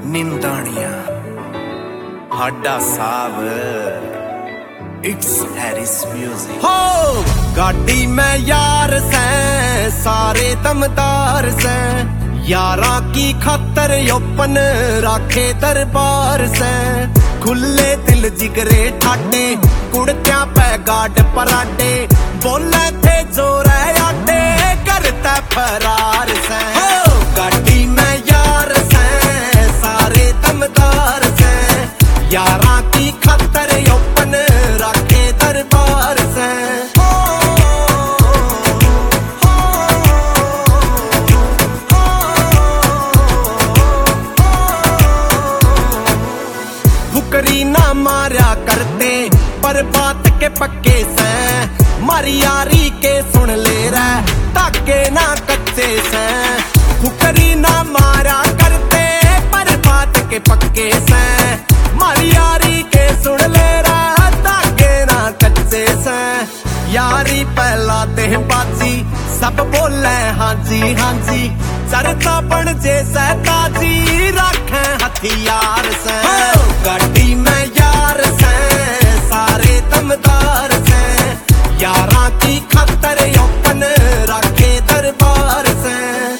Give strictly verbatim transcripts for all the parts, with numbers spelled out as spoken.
निंदानिया हाडा साहब it's Harris music हो गाड़ी में यार से सारे दमदार से यारा की खातर ओपन राखे दरबार से खुले दिल जिगरे ठाटे कुड़त्या पे गाड पराडे बोले थे जोर आटे करता फरार से हो गाड़ी में यार से सारे दमदार से यारा की खातर ओपन राखे दरबार से फुकरी ना मारा करते पर बात के पक्के से मारी यारी के सुन ले रहा ताके ना कच्चे से फुकरी ना मारा करते पर बात के पक्के से मारी यारी के सुन ले रहा ताके ना कच्चे से यारी पहला दे बाजी सब बोले हाँ जी हाँ जी चरता बन जैसे ताजी रखे हथियार से गाड़ी में यार से सारे दमदार से यारा की खातर ओपन रखे दरबार से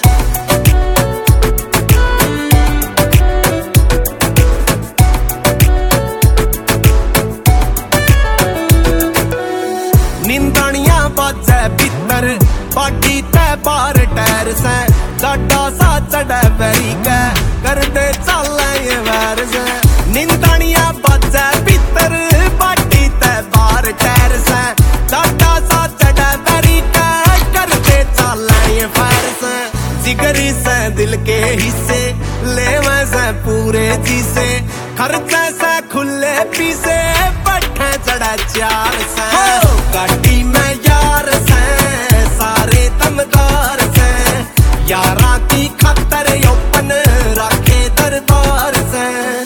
निंदानिया बाजे भीतर बाटी ते बार टैर से डाडा सा चढ़े बैरी के कर दे चल ये वैर से निंदानिया बाजे भीतर बाटी ते बार टैर से डाडा सा चढ़े बैरी के कर दे चल ये वैर से जिगरी से दिल के हिस्से ले मैं से पूरे जी से खर्चे से खुले पीसे बैठे चढ़े चार से गाड़ी में यार से सारे दमदार से यारा की खातर ओपन रखे दरबार से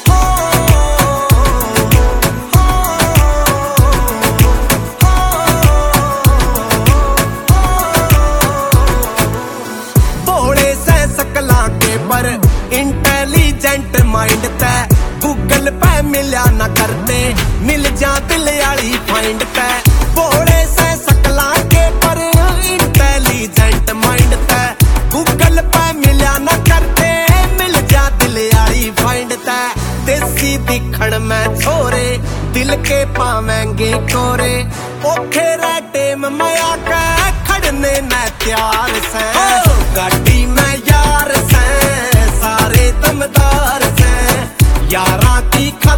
बोले से सकला के पर इंटेलिजेंट माइंड तय गूगल पे मिल्या ना करते मिल जा दिल आली फाइंड तय बोले से सकला के पर इंटेलिजेंट माइंड तय गूगल पे मिल्या ना करते मिल जा दिल आली फाइंड तय देसी दिखण में छोरे दिल के पावेंगे कोरे ओखे रे टेम मया के खड़ने न त्यार से गाड़ी में यार से सारे दमदार से यारा की